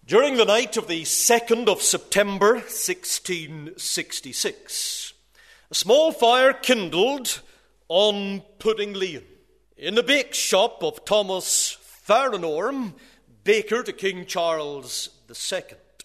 During the night of the 2nd of September 1666, a small fire kindled on Pudding Lane in the bake shop of Thomas Farranorm, baker to King Charles II.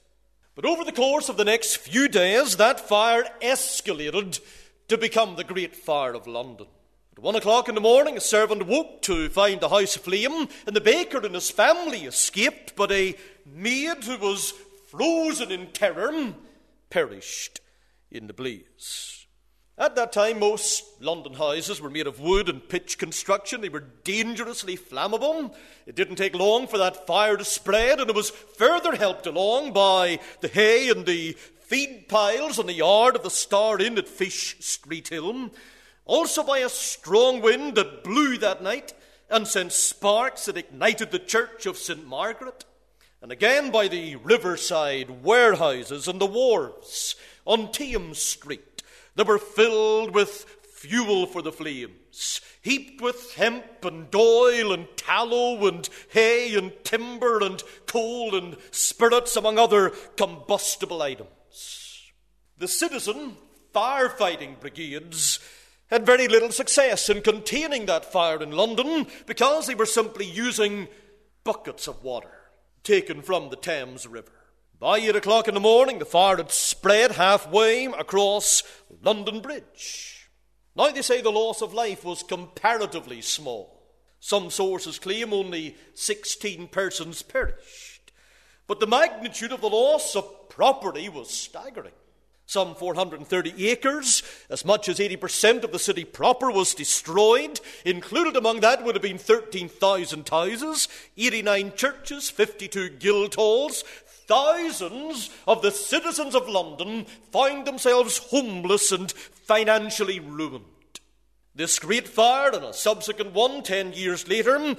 But over the course of the next few days, that fire escalated to become the Great Fire of London. At 1 o'clock in the morning, a servant woke to find the house aflame, and the baker and his family escaped, but a maid who was frozen in terror perished in the blaze. At that time, most London houses were made of wood and pitch construction. They were dangerously flammable. It didn't take long for that fire to spread, and it was further helped along by the hay and the feed piles on the yard of the Star Inn at Fish Street Hill, also by a strong wind that blew that night and sent sparks that ignited the church of St. Margaret, and again by the riverside warehouses and the wharves on Thames Street that were filled with fuel for the flames, heaped with hemp and oil and tallow and hay and timber and coal and spirits, among other combustible items. The citizen firefighting brigades had very little success in containing that fire in London because they were simply using buckets of water taken from the Thames River. By 8 o'clock in the morning, the fire had spread halfway across London Bridge. Now they say the loss of life was comparatively small. Some sources claim only 16 persons perished. But the magnitude of the loss of property was staggering. Some 430 acres, as much as 80% of the city proper was destroyed. Included among that would have been 13,000 houses, 89 churches, 52 guild halls. Thousands of the citizens of London found themselves homeless and financially ruined. This great fire and a subsequent one 10 years later, in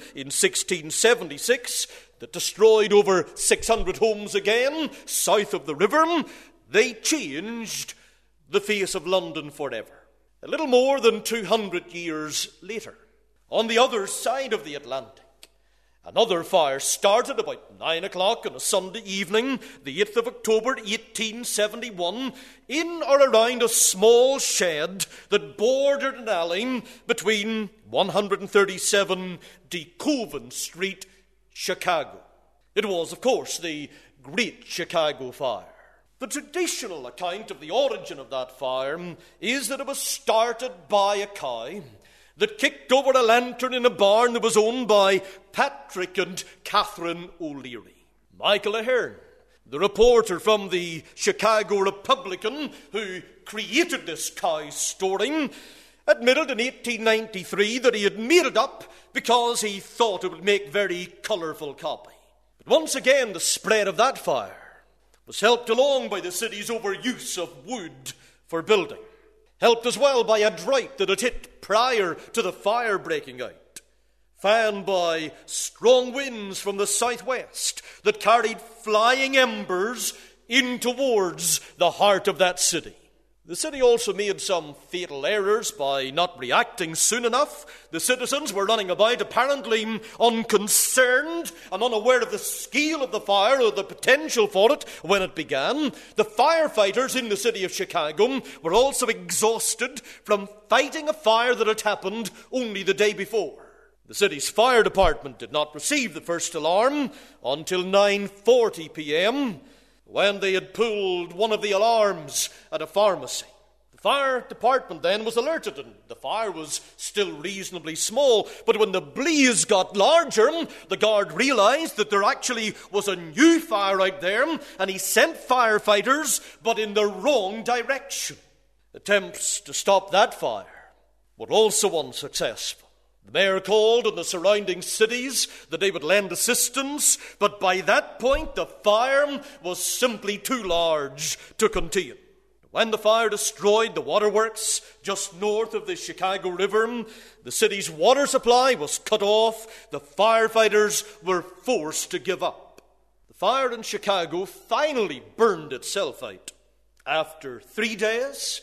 1676, that destroyed over 600 homes again south of the river, they changed the face of London forever. A little more than 200 years later, on the other side of the Atlantic, another fire started about 9 o'clock on a Sunday evening, the 8th of October, 1871, in or around a small shed that bordered an alley between 137 DeKalb Street, Chicago. It was, of course, the Great Chicago Fire. The traditional account of the origin of that fire is that it was started by a cow that kicked over a lantern in a barn that was owned by Patrick and Catherine O'Leary. Michael Ahern, the reporter from the Chicago Republican who created this cow story, admitted in 1893 that he had made it up because he thought it would make very colourful copy. But once again, the spread of that fire was helped along by the city's overuse of wood for building, helped as well by a drought that had hit prior to the fire breaking out, fanned by strong winds from the southwest that carried flying embers in towards the heart of that city. The city also made some fatal errors by not reacting soon enough. The citizens were running about apparently unconcerned and unaware of the scale of the fire or the potential for it when it began. The firefighters in the city of Chicago were also exhausted from fighting a fire that had happened only the day before. The city's fire department did not receive the first alarm until 9:40 p.m., when they had pulled one of the alarms at a pharmacy. The fire department then was alerted, and the fire was still reasonably small. But when the blaze got larger, the guard realized that there actually was a new fire out there, and he sent firefighters, but in the wrong direction. Attempts to stop that fire were also unsuccessful. The mayor called on the surrounding cities that they would lend assistance, but by that point the fire was simply too large to contain. When the fire destroyed the waterworks just north of the Chicago River, the city's water supply was cut off. The firefighters were forced to give up. The fire in Chicago finally burned itself out. After 3 days,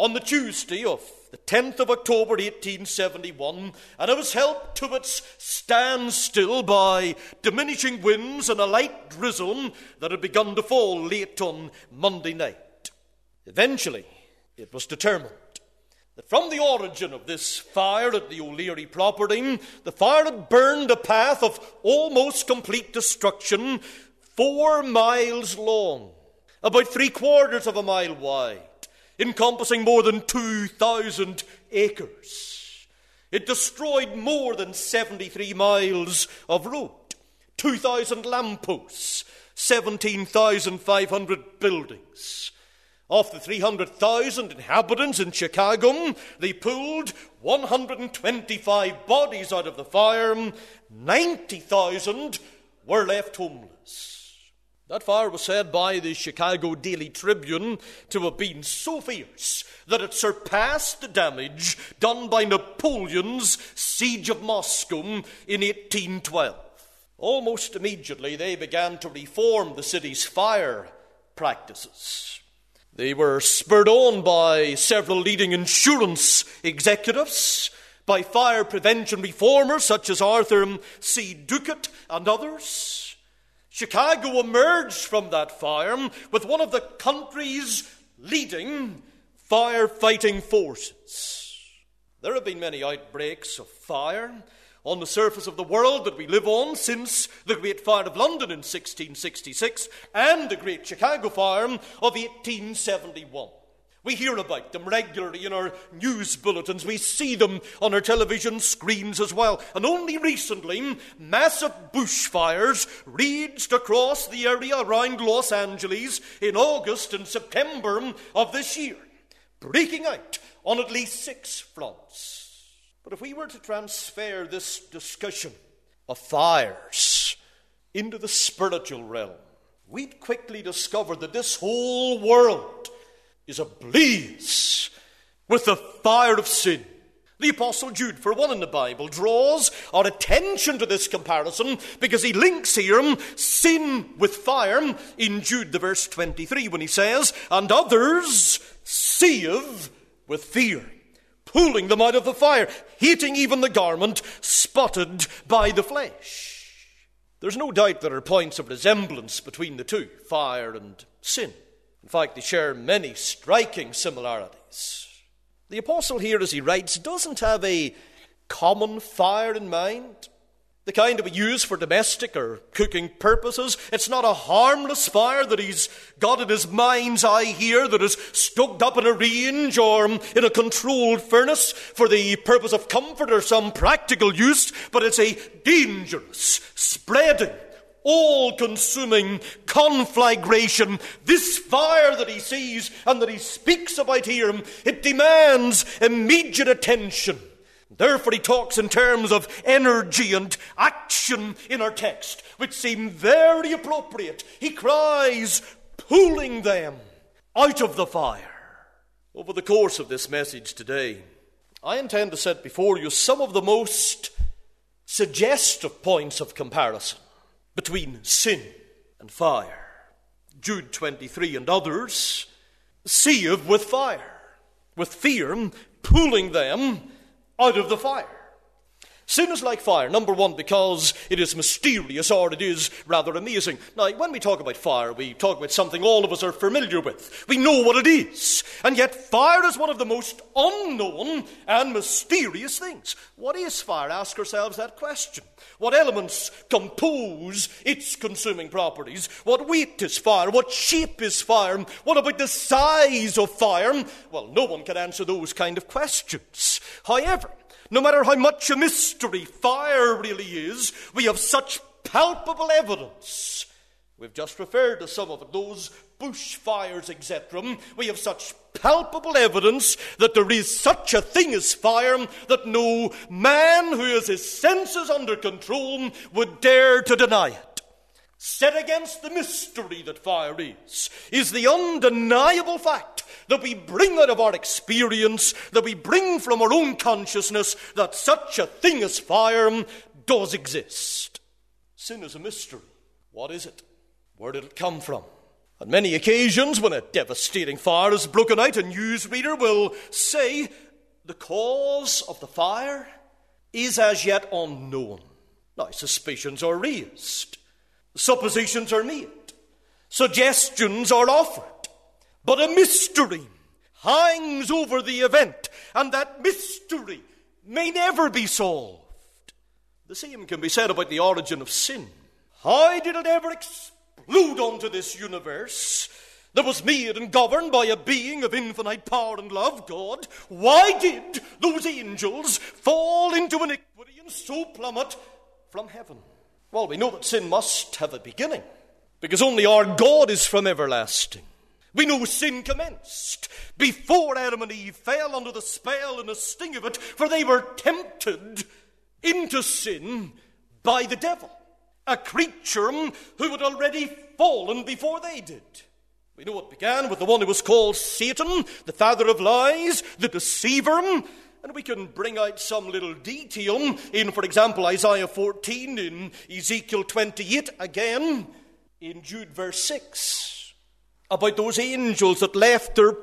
on the Tuesday of the 10th of October 1871, and it was helped to its standstill by diminishing winds and a light drizzle that had begun to fall late on Monday night. Eventually, it was determined that from the origin of this fire at the O'Leary property, the fire had burned a path of almost complete destruction 4 miles long, about 3/4 of a mile wide, encompassing more than 2,000 acres. It destroyed more than 73 miles of road, 2,000 lampposts, 17,500 buildings. Of the 300,000 inhabitants in Chicago, they pulled 125 bodies out of the fire. 90,000 were left homeless. That fire was said by the Chicago Daily Tribune to have been so fierce that it surpassed the damage done by Napoleon's siege of Moscow in 1812. Almost immediately, they began to reform the city's fire practices. They were spurred on by several leading insurance executives, by fire prevention reformers such as Arthur C. Duckett and others. Chicago emerged from that fire with one of the country's leading firefighting forces. There have been many outbreaks of fire on the surface of the world that we live on since the Great Fire of London in 1666 and the Great Chicago Fire of 1871. We hear about them regularly in our news bulletins. We see them on our television screens as well. And only recently, massive bushfires raged across the area around Los Angeles in August and September of this year, breaking out on at least 6 fronts. But if we were to transfer this discussion of fires into the spiritual realm, we'd quickly discover that this whole world is ablaze with the fire of sin. The Apostle Jude, for one in the Bible, draws our attention to this comparison because he links here sin with fire in Jude, the verse 23, when he says, "And others save with fear, pulling them out of the fire, hating even the garment spotted by the flesh." There's no doubt there are points of resemblance between the two, fire and sin. In fact, they share many striking similarities. The apostle here, as he writes, doesn't have a common fire in mind, the kind that we use for domestic or cooking purposes. It's not a harmless fire that he's got in his mind's eye here, that is stoked up in a range or in a controlled furnace for the purpose of comfort or some practical use, but it's a dangerous, spreading, all-consuming conflagration. This fire that he sees and that he speaks about here, it demands immediate attention. Therefore, he talks in terms of energy and action in our text, which seem very appropriate. He cries, pulling them out of the fire. Over the course of this message today, I intend to set before you some of the most suggestive points of comparison between sin and fire. Jude 23 and others save with fire, with fear, pulling them out of the fire. Sin is like fire, number one, because it is mysterious, or it is rather amazing. Now, when we talk about fire, we talk about something all of us are familiar with. We know what it is. And yet fire is one of the most unknown and mysterious things. What is fire? Ask ourselves that question. What elements compose its consuming properties? What weight is fire? What shape is fire? What about the size of fire? Well, no one can answer those kind of questions. However, no matter how much a mystery fire really is, we have such palpable evidence. We've just referred to some of it, those bushfires, etc. We have such palpable evidence that there is such a thing as fire that no man who has his senses under control would dare to deny it. Set against the mystery that fire is the undeniable fact that we bring out of our experience, that we bring from our own consciousness, that such a thing as fire does exist. Sin is a mystery. What is it? Where did it come from? On many occasions, when a devastating fire has broken out, a newsreader will say, the cause of the fire is as yet unknown. Now, suspicions are raised, suppositions are made, suggestions are offered, but a mystery hangs over the event, and that mystery may never be solved. The same can be said about the origin of sin. How did it ever explode onto this universe that was made and governed by a being of infinite power and love, God? Why did those angels fall into iniquity and so plummet from heaven? Well, we know that sin must have a beginning, because only our God is from everlasting. We know sin commenced before Adam and Eve fell under the spell and the sting of it, for they were tempted into sin by the devil, a creature who had already fallen before they did. We know it began with the one who was called Satan, the father of lies, the deceiver, and we can bring out some little detail in, for example, Isaiah 14, in Ezekiel 28, again, in Jude verse 6, about those angels that left their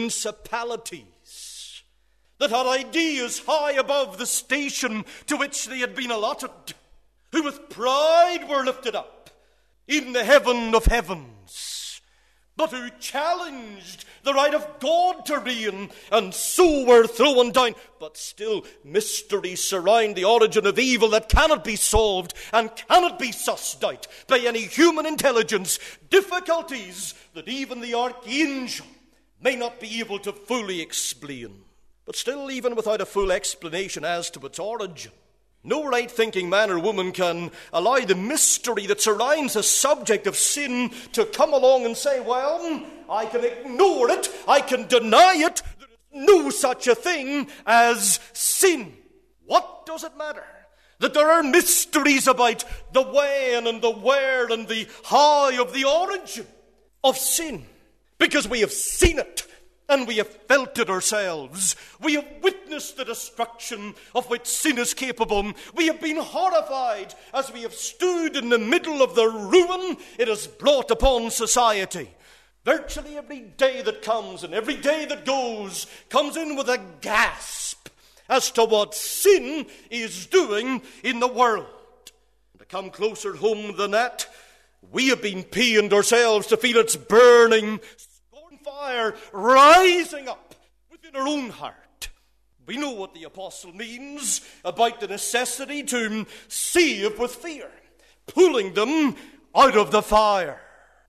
principalities, that had ideas high above the station to which they had been allotted, who with pride were lifted up in the heaven of heavens, but who challenged the right of God to reign, and so were thrown down. But still, mysteries surround the origin of evil that cannot be solved and cannot be sussed out by any human intelligence, difficulties that even the archangel may not be able to fully explain. But still, even without a full explanation as to its origin, no right-thinking man or woman can allow the mystery that surrounds the subject of sin to come along and say, well, I can ignore it, I can deny it, there is no such a thing as sin. What does it matter that there are mysteries about the when and the where and the how of the origin of sin? Because we have seen it, and we have felt it ourselves. We have witnessed the destruction of which sin is capable. We have been horrified as we have stood in the middle of the ruin it has brought upon society. Virtually every day that comes and every day that goes comes in with a gasp as to what sin is doing in the world. And to come closer home than that, we have been pained ourselves to feel its burning fire rising up within our own heart. We know what the apostle means about the necessity to save with fear, pulling them out of the fire.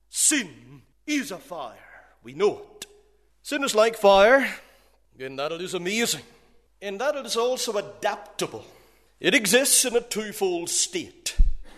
Sin is a fire. We know it. Sin is like fire in that it is amazing, in that it is also adaptable. It exists in a twofold state: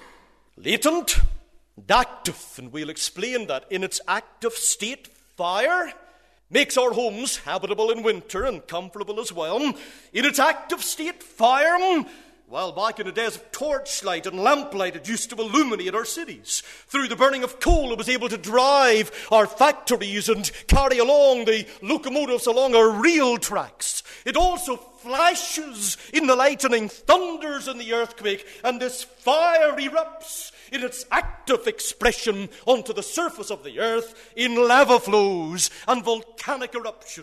latent and active, and we'll explain that. In its active state, fire makes our homes habitable in winter and comfortable as well. In its active state, fire, well, back in the days of torchlight and lamplight, it used to illuminate our cities. Through the burning of coal, it was able to drive our factories and carry along the locomotives along our rail tracks. It also flashes in the lightning, thunders in the earthquake, and this fire erupts in its active expression onto the surface of the earth in lava flows and volcanic eruptions.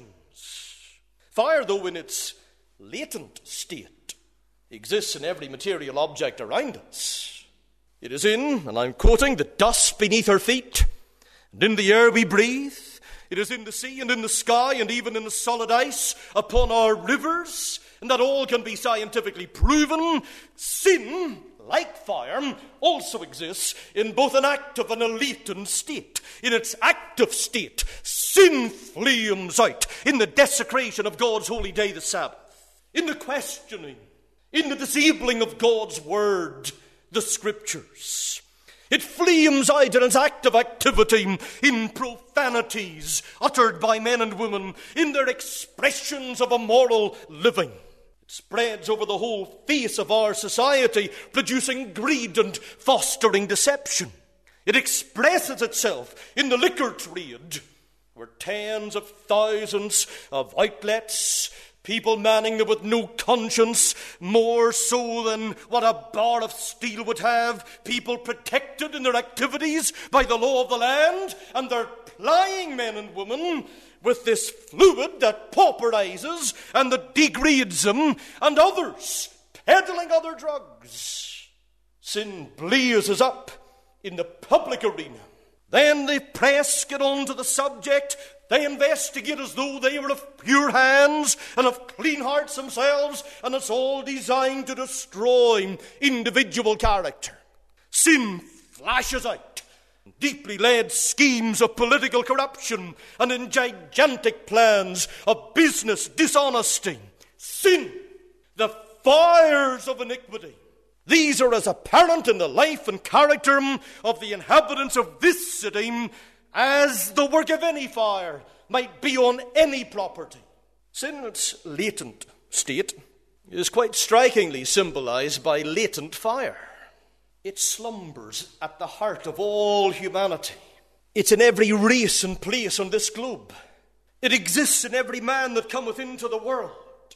Fire, though, in its latent state, exists in every material object around us. It is in, and I'm quoting, the dust beneath our feet, and in the air we breathe. It is in the sea and in the sky and even in the solid ice upon our rivers, and that all can be scientifically proven. Sin, like fire, also exists in both an active and a latent state. In its active state, sin flames out in the desecration of God's holy day, the Sabbath, in the questioning, in the disabling of God's word, the Scriptures. It flames out in its active activity in profanities uttered by men and women, in their expressions of immoral living. It spreads over the whole face of our society, producing greed and fostering deception. It expresses itself in the liquor trade, where tens of thousands of outlets People manning them with no conscience, more so than what a bar of steel would have. People protected in their activities by the law of the land, and they're plying men and women with this fluid that pauperizes and that degrades them, and others peddling other drugs. Sin blazes up in the public arena. Then the press get on to the subject. They investigate as though they were of pure hands and of clean hearts themselves, and it's all designed to destroy individual character. Sin flashes out in deeply laid schemes of political corruption and in gigantic plans of business dishonesty. Sin, the fires of iniquity. These are as apparent in the life and character of the inhabitants of this city as the work of any fire might be on any property. Sin in its latent state is quite strikingly symbolized by latent fire. It slumbers at the heart of all humanity. It's in every race and place on this globe. It exists in every man that cometh into the world.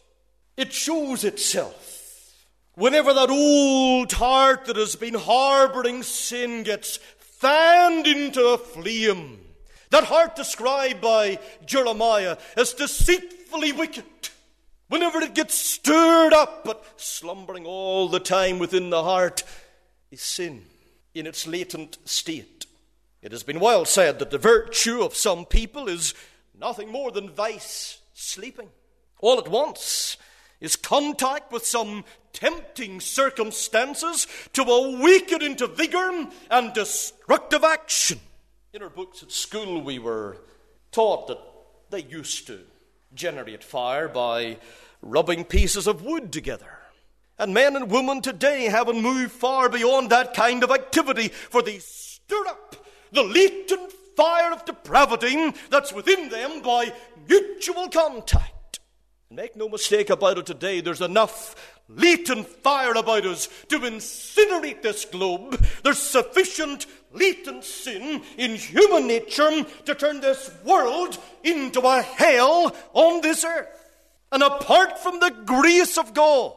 It shows itself whenever that old heart that has been harboring sin gets fanned into a flame. That heart described by Jeremiah as deceitfully wicked. Whenever it gets stirred up, but slumbering all the time within the heart, is sin in its latent state. It has been well said that the virtue of some people is nothing more than vice sleeping. All it wants is contact with some tempting circumstances to awaken into vigor and destructive action. In our books at school, we were taught that they used to generate fire by rubbing pieces of wood together. And men and women today haven't moved far beyond that kind of activity, for they stir up the latent fire of depravity that's within them by mutual contact. Make no mistake about it today, there's enough latent fire about us to incinerate this globe. There's sufficient latent sin in human nature to turn this world into a hell on this earth. And apart from the grace of God,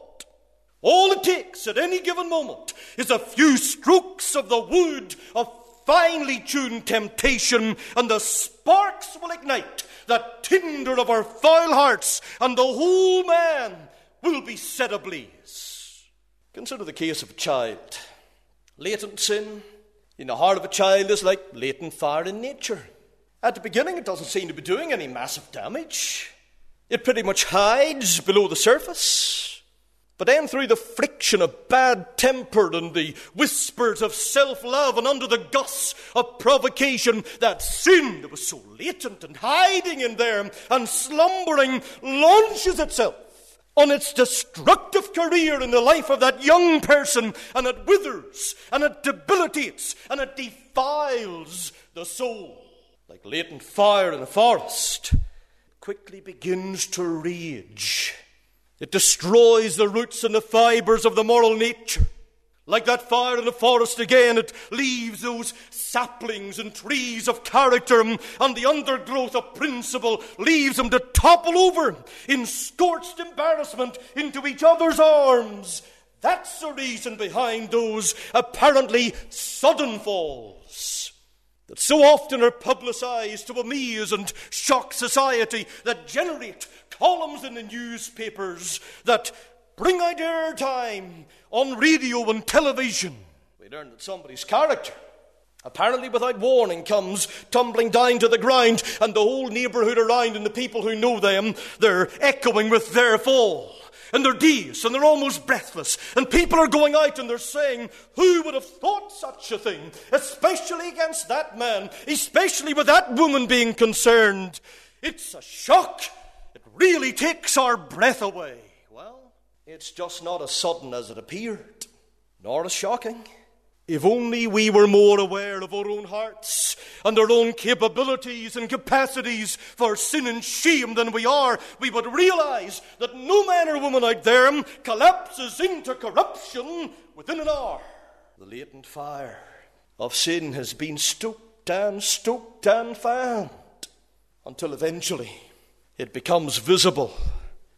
all it takes at any given moment is a few strokes of the wood of finely tuned temptation, and the sparks will ignite that tinder of our foul hearts, and the whole man will be set ablaze. Consider the case of a child. Latent sin in the heart of a child is like latent fire in nature. At the beginning, it doesn't seem to be doing any massive damage. It pretty much hides below the surface. But then through the friction of bad temper and the whispers of self-love and under the gusts of provocation, that sin that was so latent and hiding in there and slumbering launches itself on its destructive career in the life of that young person, and it withers and it debilitates and it defiles the soul. Like latent fire in a forest, it quickly begins to rage. It destroys the roots and the fibers of the moral nature. Like that fire in the forest again, it leaves those saplings and trees of character, and the undergrowth of principle leaves them to topple over in scorched embarrassment into each other's arms. That's the reason behind those apparently sudden falls that so often are publicized to amaze and shock society, that generate columns in the newspapers, that bring out airtime on radio and television. We learn that somebody's character, apparently without warning, comes tumbling down to the ground, and the whole neighbourhood around and the people who know them, they're echoing with their fall. And they're dazed, and they're almost breathless. And people are going out and they're saying, who would have thought such a thing? Especially against that man, especially with that woman being concerned. It's a shock. It really takes our breath away. Well, it's just not as sudden as it appeared, nor as shocking. If only we were more aware of our own hearts and our own capabilities and capacities for sin and shame than we are, we would realize that no man or woman out there collapses into corruption within an hour. The latent fire of sin has been stoked and fanned until eventually it becomes visible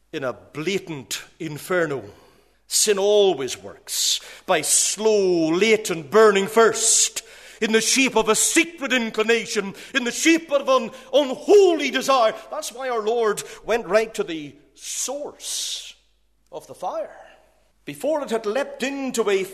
in a blatant inferno. Sin always works by slow, latent burning first, in the shape of a secret inclination, in the shape of an unholy desire. That's why our Lord went right to the source of the fire, before it had leapt into a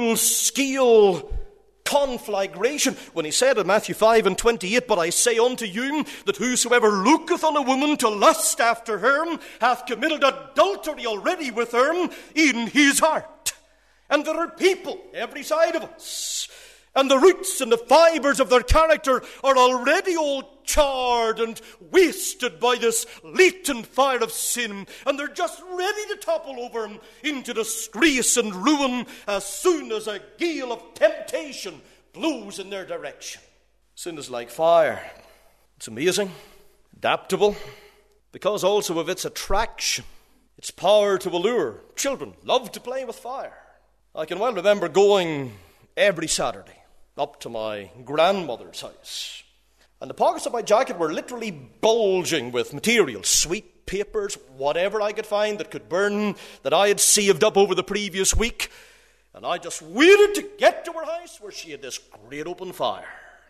full-scale conflagration, when he said in Matthew 5:28, "But I say unto you, that whosoever looketh on a woman to lust after her, hath committed adultery already with her in his heart." And there are people, every side of us, and the roots and the fibers of their character are already all charred and wasted by this latent fire of sin, and they're just ready to topple over into disgrace and ruin as soon as a gale of temptation blows in their direction. Sin is like fire. It's amazing, adaptable, because also of its attraction, its power to allure. Children love to play with fire. I can well remember going every Saturday up to my grandmother's house, and the pockets of my jacket were literally bulging with materials, sweet papers, whatever I could find that could burn, that I had saved up over the previous week. And I just waited to get to her house where she had this great open fire.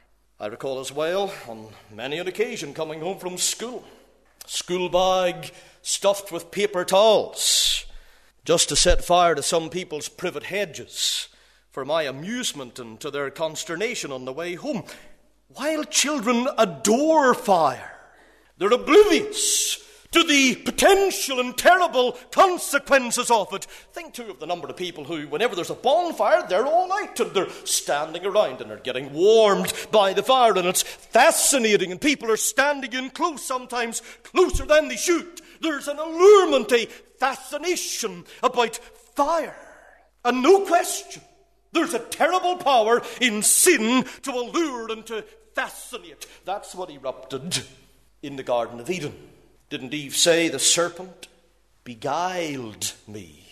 I recall as well, on many an occasion, coming home from school, school bag stuffed with paper towels, just to set fire to some people's privet hedges, for my amusement and to their consternation on the way home. While children adore fire, they're oblivious to the potential and terrible consequences of it. Think, too, of the number of people who, whenever there's a bonfire, they're all out and they're standing around and they're getting warmed by the fire, and it's fascinating, and people are standing in close, sometimes closer than they should. There's an allurement, a fascination about fire. And no question, there's a terrible power in sin to allure and to fascinate. That's what erupted in the Garden of Eden. Didn't Eve say, "The serpent beguiled me"?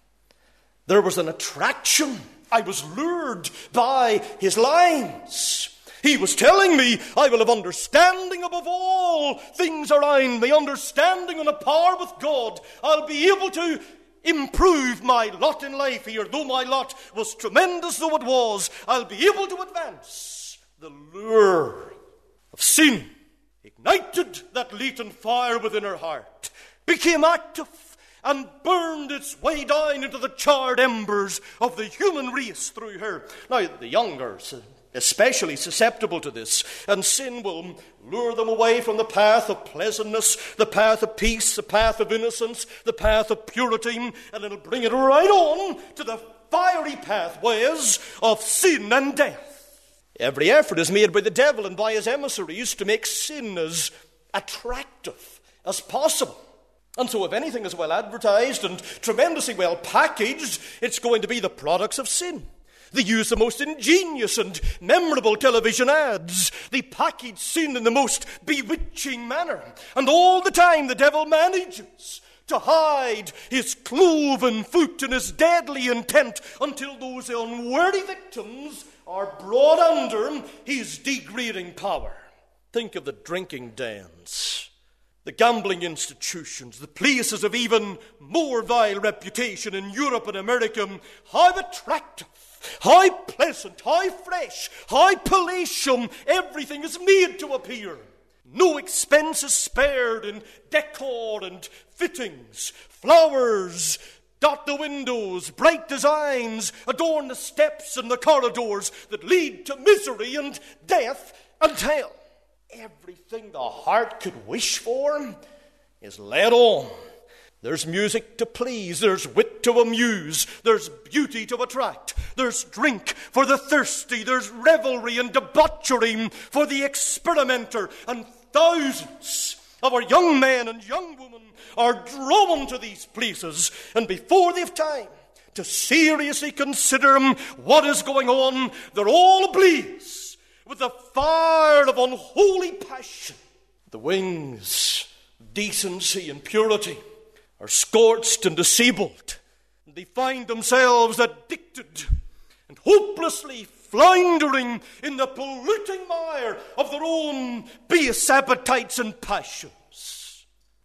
There was an attraction. I was lured by his lines. He was telling me, I will have understanding above all things around me, understanding and a power with God. I'll be able to improve my lot in life here. Though my lot was tremendous though it was, I'll be able to advance. The lure of sin ignited that latent fire within her heart, became active, and burned its way down into the charred embers of the human race through her. Now, the younger especially susceptible to this, and sin will lure them away from the path of pleasantness, the path of peace, the path of innocence, the path of purity, and it'll bring it right on to the fiery pathways of sin and death. Every effort is made by the devil and by his emissaries to make sin as attractive as possible. And so if anything is well advertised and tremendously well packaged, it's going to be the products of sin. They use the most ingenious and memorable television ads. They package sin in the most bewitching manner. And all the time the devil manages to hide his cloven foot and his deadly intent until those unworthy victims are brought under his degrading power. Think of the drinking dens, the gambling institutions, the places of even more vile reputation in Europe and America. How attractive, how pleasant, how fresh, how palatial everything is made to appear. No expense is spared in decor and fittings. Flowers dot the windows, bright designs adorn the steps and the corridors that lead to misery and death and hell. Everything the heart could wish for is led on. There's music to please, there's wit to amuse, there's beauty to attract, there's drink for the thirsty, there's revelry and debauchery for the experimenter, and thousands of our young men and young women are drawn to these places, and before they've time to seriously consider what is going on, they're all ablaze with the fire of unholy passion. The wings of decency and purity are scorched and disabled, and they find themselves addicted and hopelessly floundering in the polluting mire of their own base appetites and passions.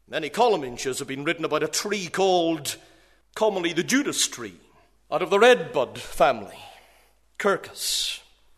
Many column inches have been written about a tree called commonly the Judas tree, out of the redbud family. Quercus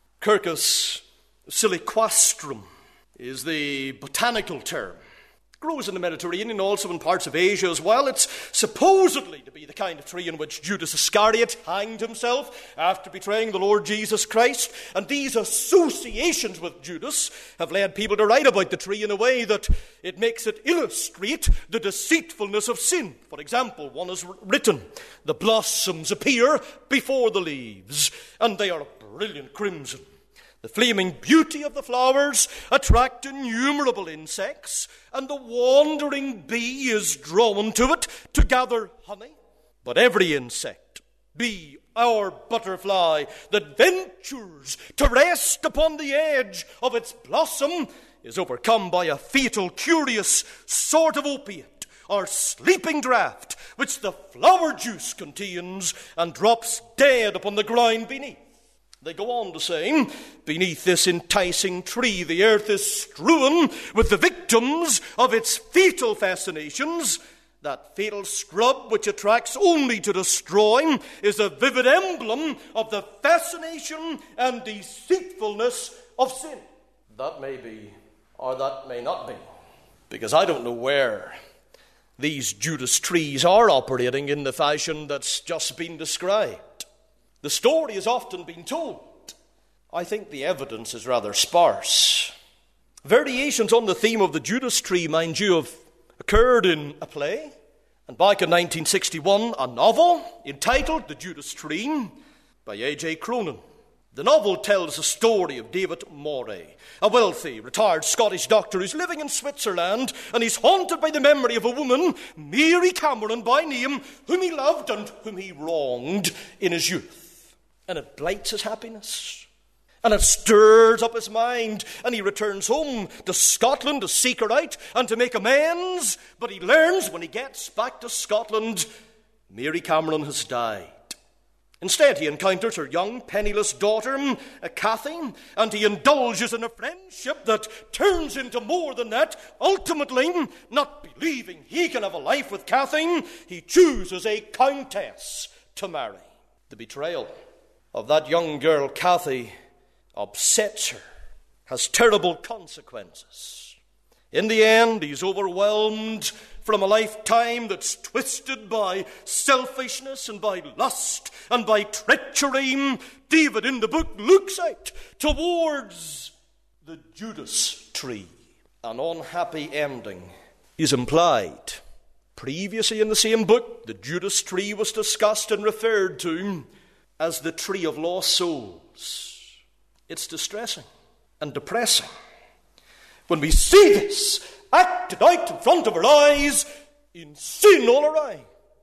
siliquastrum is the botanical term. Grows in the Mediterranean, also in parts of Asia as well. It's supposedly to be the kind of tree in which Judas Iscariot hanged himself after betraying the Lord Jesus Christ. And these associations with Judas have led people to write about the tree in a way that it makes it illustrate the deceitfulness of sin. For example, one has written, "The blossoms appear before the leaves, and they are a brilliant crimson. The flaming beauty of the flowers attract innumerable insects, and the wandering bee is drawn to it to gather honey. But every insect, bee or butterfly, that ventures to rest upon the edge of its blossom is overcome by a fatal, curious sort of opiate or sleeping draught, which the flower juice contains, and drops dead upon the ground beneath." They go on to say, "Beneath this enticing tree, the earth is strewn with the victims of its fatal fascinations. That fatal scrub which attracts only to destroy is a vivid emblem of the fascination and deceitfulness of sin." That may be, or that may not be, because I don't know where these Judas trees are operating in the fashion that's just been described. The story has often been told. I think the evidence is rather sparse. Variations on the theme of the Judas tree, mind you, have occurred in a play, and back in 1961, a novel entitled The Judas Tree by A.J. Cronin. The novel tells the story of David Moray, a wealthy, retired Scottish doctor who's living in Switzerland, and he's haunted by the memory of a woman, Mary Cameron by name, whom he loved and whom he wronged in his youth. And it blights his happiness, and it stirs up his mind, and he returns home to Scotland to seek her out and to make amends. But he learns when he gets back to Scotland, Mary Cameron has died. Instead, he encounters her young, penniless daughter, Cathy, and he indulges in a friendship that turns into more than that. Ultimately, not believing he can have a life with Cathy, he chooses a countess to marry. The betrayal of that young girl, Cathy, upsets her, has terrible consequences. In the end, he's overwhelmed from a lifetime that's twisted by selfishness and by lust and by treachery. David, in the book, looks out towards the Judas tree. An unhappy ending is implied. Previously in the same book, the Judas tree was discussed and referred to as the tree of lost souls. It's distressing and depressing when we see this acted out in front of our eyes in sin all around.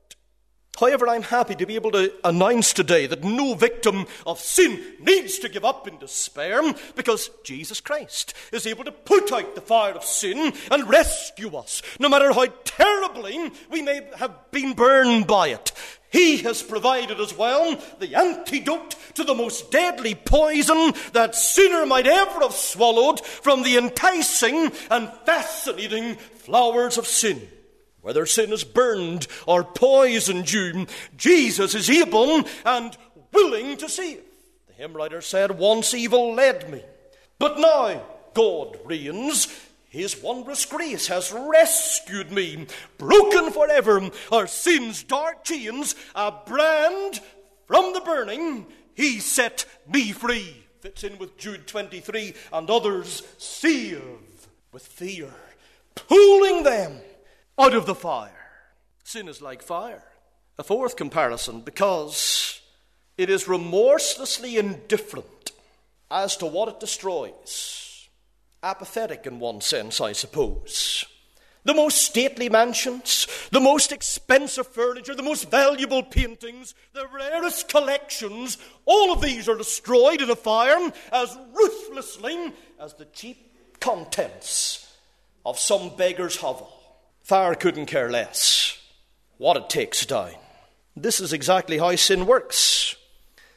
However, I'm happy to be able to announce today that no victim of sin needs to give up in despair, because Jesus Christ is able to put out the fire of sin and rescue us, no matter how terribly we may have been burned by it. He has provided as well the antidote to the most deadly poison that sinner might ever have swallowed from the enticing and fascinating flowers of sin. Whether sin is burned or poisoned you, Jesus is able and willing to save. The hymn writer said, "Once evil led me, but now God reigns. His wondrous grace has rescued me. Broken forever are sin's dark chains, a brand from the burning, he set me free." Fits in with Jude 23, "And others save with fear, pulling them out of the fire." Sin is like fire. A fourth comparison, because it is remorselessly indifferent as to what it destroys. Apathetic in one sense, I suppose. The most stately mansions, the most expensive furniture, the most valuable paintings, the rarest collections, all of these are destroyed in a fire as ruthlessly as the cheap contents of some beggar's hovel. Fire couldn't care less what it takes down. This is exactly how sin works.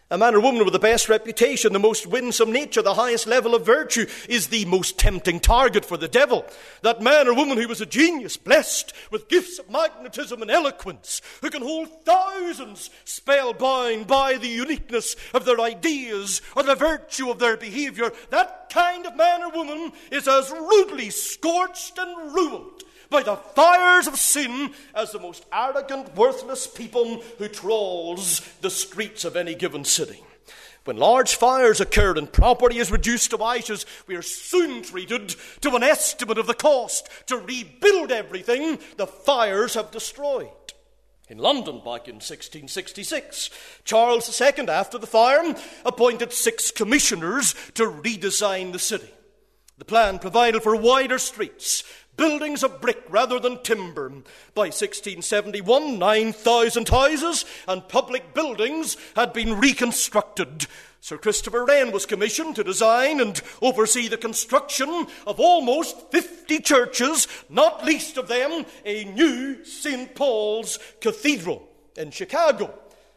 A man or woman with the best reputation, the most winsome nature, the highest level of virtue is the most tempting target for the devil. That man or woman who is a genius, blessed with gifts of magnetism and eloquence, who can hold thousands spellbound by the uniqueness of their ideas or the virtue of their behavior, that kind of man or woman is as rudely scorched and ruined by the fires of sin as the most arrogant, worthless people who trawls the streets of any given city. When large fires occur and property is reduced to ashes, we are soon treated to an estimate of the cost to rebuild everything the fires have destroyed. In London, back in 1666, Charles II, after the fire, appointed 6 commissioners to redesign the city. The plan provided for wider streets, buildings of brick rather than timber. By 1671, 9,000 houses and public buildings had been reconstructed. Sir Christopher Wren was commissioned to design and oversee the construction of almost 50 churches, not least of them a new St. Paul's Cathedral in Chicago.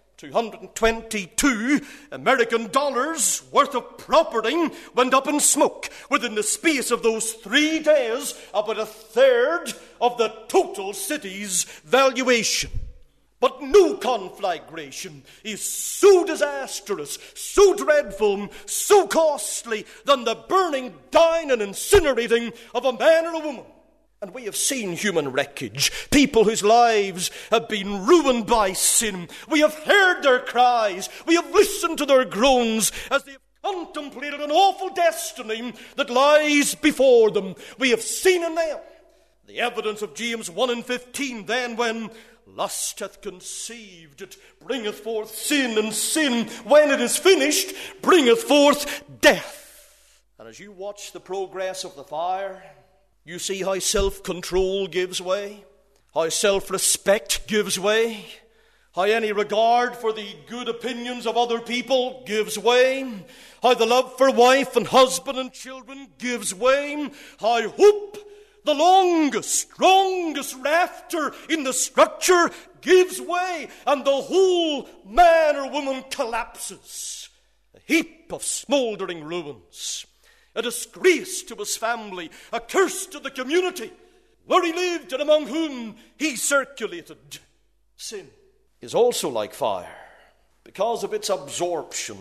$222 American worth of property went up in smoke within the space of those 3 days, about a third of the total city's valuation. But no conflagration is so disastrous, so dreadful, so costly than the burning down and incinerating of a man or a woman. And we have seen human wreckage, people whose lives have been ruined by sin. We have heard their cries. We have listened to their groans as they have contemplated an awful destiny that lies before them. We have seen in them the evidence of James 1:15, then when lust hath conceived, it bringeth forth sin, and sin, when it is finished, bringeth forth death. And as you watch the progress of the fire, you see how self-control gives way, how self-respect gives way, how any regard for the good opinions of other people gives way, how the love for wife and husband and children gives way, how hope, the longest, strongest rafter in the structure, gives way, and the whole man or woman collapses, a heap of smouldering ruins. A disgrace to his family, a curse to the community where he lived and among whom he circulated. Sin is also like fire because of its absorption.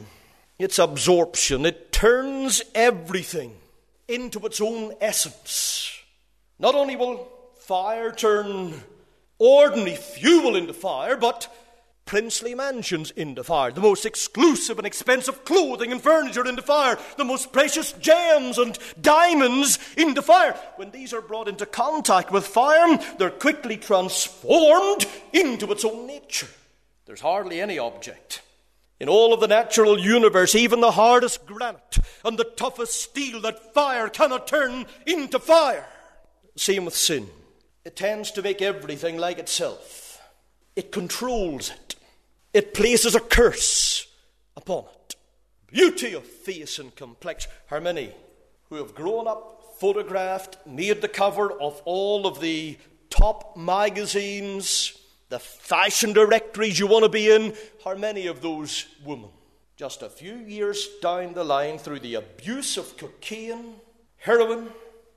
It turns everything into its own essence. Not only will fire turn ordinary fuel into fire, but princely mansions into fire, the most exclusive and expensive clothing and furniture into fire, the most precious gems and diamonds into fire. When these are brought into contact with fire, they're quickly transformed into its own nature. There's hardly any object in all of the natural universe, even the hardest granite and the toughest steel, that fire cannot turn into fire. Same with sin. It tends to make everything like itself. It controls it. It places a curse upon it. Beauty of face and complexion. How many who have grown up, photographed, made the cover of all of the top magazines, the fashion directories you want to be in, how many of those women, just a few years down the line, through the abuse of cocaine, heroin,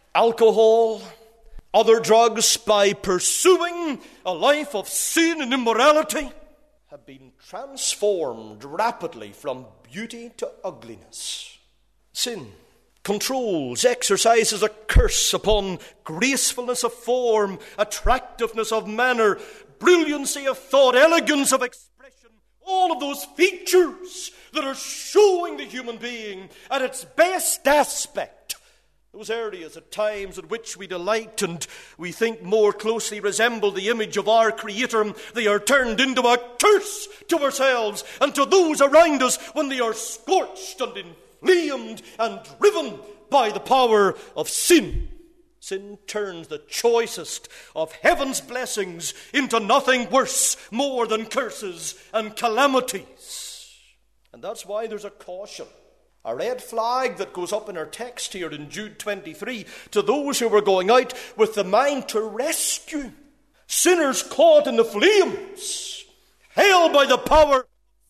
alcohol, other drugs, by pursuing a life of sin and immorality, have been transformed rapidly from beauty to ugliness. Sin controls, exercises a curse upon gracefulness of form, attractiveness of manner, brilliancy of thought, elegance of expression, all of those features that are showing the human being at its best aspect. Those areas at times at which we delight and we think more closely resemble the image of our Creator, they are turned into a curse to ourselves and to those around us when they are scorched and inflamed and driven by the power of sin. Sin turns the choicest of heaven's blessings into nothing worse, more than curses and calamities. And that's why there's a caution, a red flag that goes up in our text here in Jude 23 to those who were going out with the mind to rescue sinners caught in the flames, held by the power of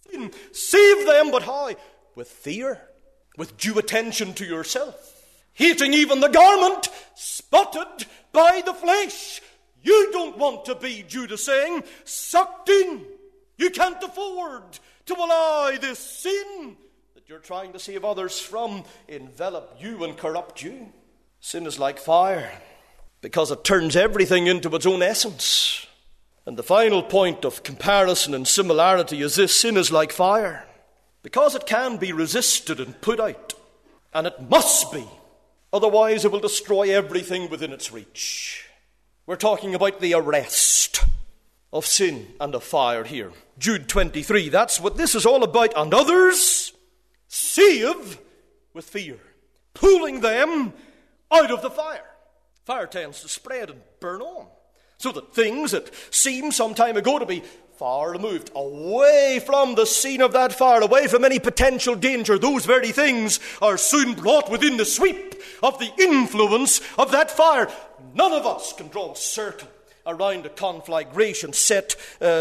sin. Save them, but how? With fear, with due attention to yourself, hating even the garment spotted by the flesh. You don't want to be, Judas saying, sucked in. You can't afford to allow this sin that you're trying to save others from envelop you and corrupt you. Sin is like fire because it turns everything into its own essence. And the final point of comparison and similarity is this: sin is like fire because it can be resisted and put out, and it must be, otherwise it will destroy everything within its reach. We're talking about the arrest of sin and of fire here. Jude 23, that's what this is all about. And others save with fear, pulling them out of the fire. Fire tends to spread and burn on, so that things that seemed some time ago to be far removed, away from the scene of that fire, away from any potential danger, those very things are soon brought within the sweep of the influence of that fire. None of us can draw a circle around a conflagration, set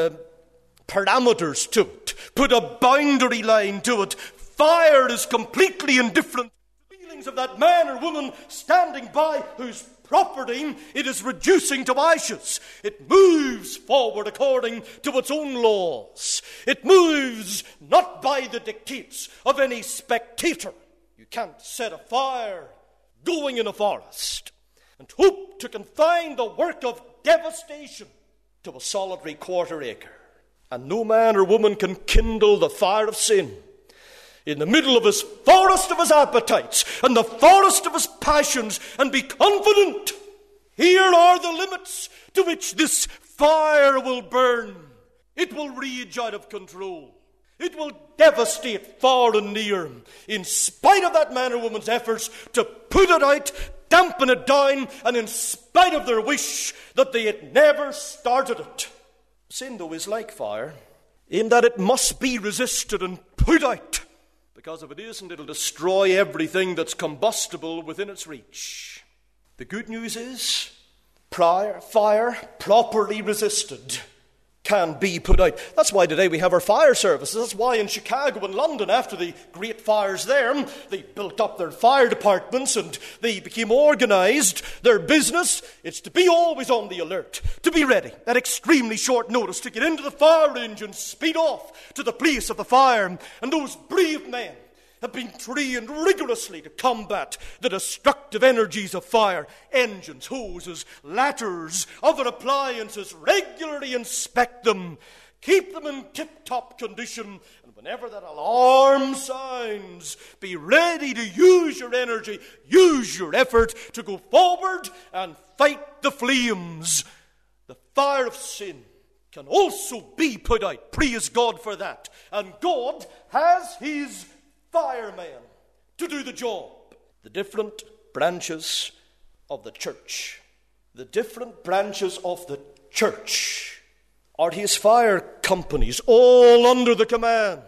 parameters to it, put a boundary line to it. Fire is completely indifferent to the feelings of that man or woman standing by whose property it is reducing to ashes. It moves forward according to its own laws. It moves not by the dictates of any spectator. You can't set a fire going in a forest and hope to confine the work of devastation to a solitary quarter acre. And no man or woman can kindle the fire of sin in the middle of his forest of his appetites and the forest of his passions and be confident, here are the limits to which this fire will burn. It will rage out of control. It will devastate far and near, in spite of that man or woman's efforts to put it out, dampen it down, and in spite of their wish that they had never started it. Sin, though, is like fire, in that it must be resisted and put out, because if it isn't, it'll destroy everything that's combustible within its reach. The good news is, fire, properly resisted, can be put out. That's why today we have our fire services. That's why in Chicago and London, after the great fires there, they built up their fire departments and they became organized. Their business, it's to be always on the alert, to be ready at extremely short notice, to get into the fire engine, speed off to the place of the fire. And those brave men have been trained rigorously to combat the destructive energies of fire. Engines, hoses, ladders, other appliances, regularly inspect them, keep them in tip-top condition, and whenever that alarm sounds, be ready to use your energy, use your effort to go forward and fight the flames. The fire of sin can also be put out. Praise God for that. And God has his fireman to do the job. The different branches of the church, the different branches of the church are his fire companies, all under the command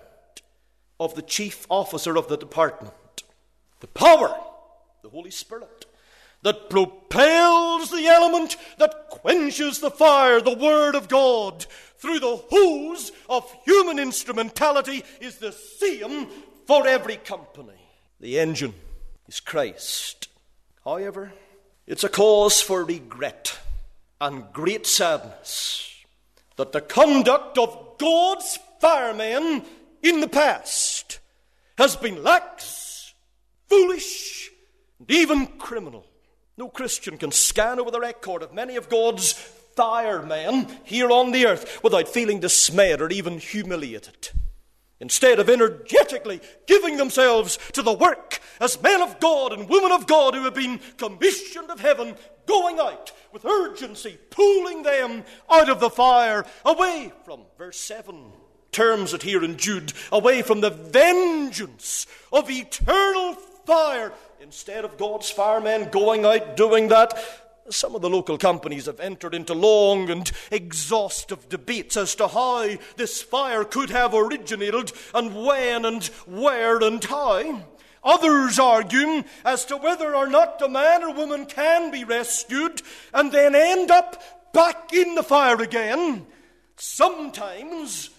of the chief officer of the department. The power, the Holy Spirit, that propels the element that quenches the fire, the Word of God, through the hose of human instrumentality, is the same for every company. The engine is Christ. However, it's a cause for regret and great sadness that the conduct of God's firemen in the past has been lax, foolish, and even criminal. No Christian can scan over the record of many of God's firemen here on the earth without feeling dismayed or even humiliated. Instead of energetically giving themselves to the work as men of God and women of God who have been commissioned of heaven, going out with urgency, pulling them out of the fire, away from, verse 7 terms it here in Jude, away from the vengeance of eternal fire. Instead of God's firemen going out doing that, some of the local companies have entered into long and exhaustive debates as to how this fire could have originated and when and where and how. Others argue as to whether or not a man or woman can be rescued and then end up back in the fire again. Sometimes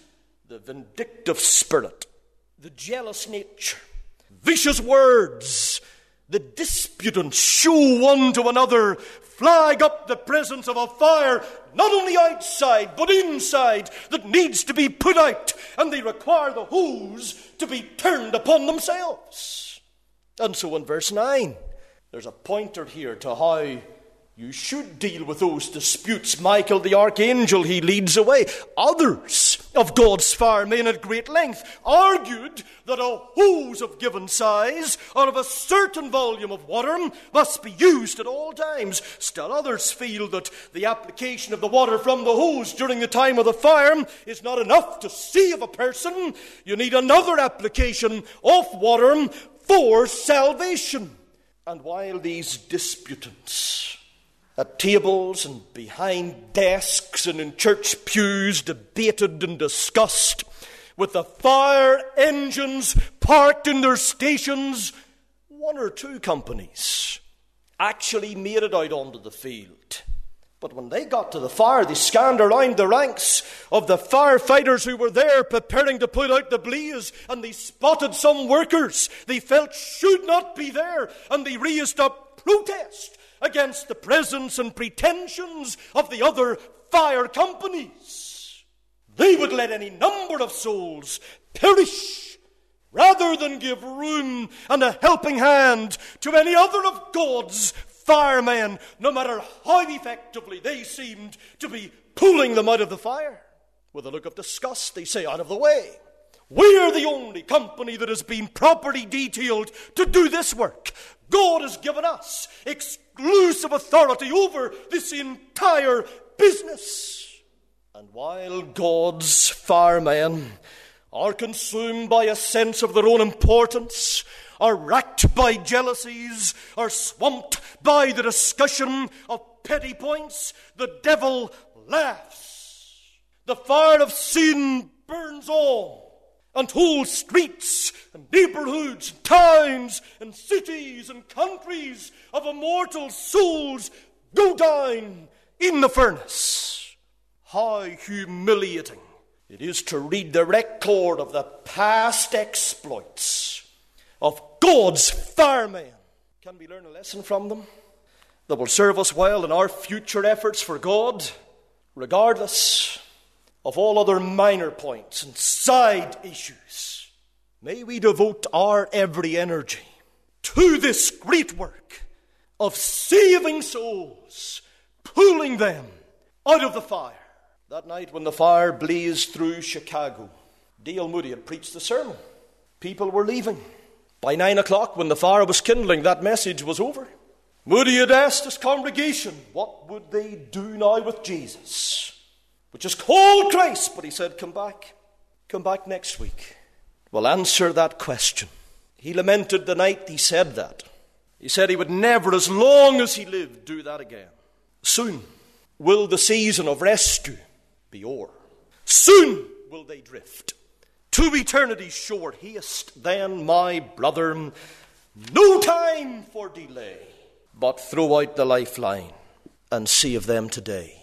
the vindictive spirit, the jealous nature, vicious words, the disputants show one to another, flag up the presence of a fire, not only outside, but inside, that needs to be put out, and they require the hose to be turned upon themselves. And so in verse 9, there's a pointer here to how you should deal with those disputes. Michael the archangel, he leads away. Others of God's firemen at great length argued that a hose of given size or of a certain volume of water must be used at all times. Still others feel that the application of the water from the hose during the time of the fire is not enough to save a person. You need another application of water for salvation. And while these disputants at tables and behind desks and in church pews debated and discussed, with the fire engines parked in their stations, one or two companies actually made it out onto the field. But when they got to the fire, they scanned around the ranks of the firefighters who were there preparing to put out the blaze, and they spotted some workers they felt should not be there, and they raised up protest against the presence and pretensions of the other fire companies. They would let any number of souls perish rather than give room and a helping hand to any other of God's firemen, no matter how effectively they seemed to be pulling them out of the fire. With a look of disgust, they say, out of the way. We're the only company that has been properly detailed to do this work. God has given us exclusive authority over this entire business. And while God's firemen are consumed by a sense of their own importance, are racked by jealousies, are swamped by the discussion of petty points, the devil laughs. The fire of sin burns on, and whole streets and neighborhoods, towns and cities and countries of immortal souls go down in the furnace. How humiliating it is to read the record of the past exploits of God's firemen. Can we learn a lesson from them that will serve us well in our future efforts for God, regardless of all other minor points and side issues? May we devote our every energy to this great work of saving souls, pulling them out of the fire. That night when the fire blazed through Chicago, D.L. Moody had preached the sermon. People were leaving. By 9 o'clock, when the fire was kindling, that message was over. Moody had asked his congregation, what would they do now with Jesus? Which is cold Christ, but he said, come back next week. We'll answer that question. He lamented the night he said that. He said he would never, as long as he lived, do that again. Soon will the season of rescue be o'er. Soon will they drift to eternity's shore. Haste then, my brother, no time for delay, but throw out the lifeline and save them today.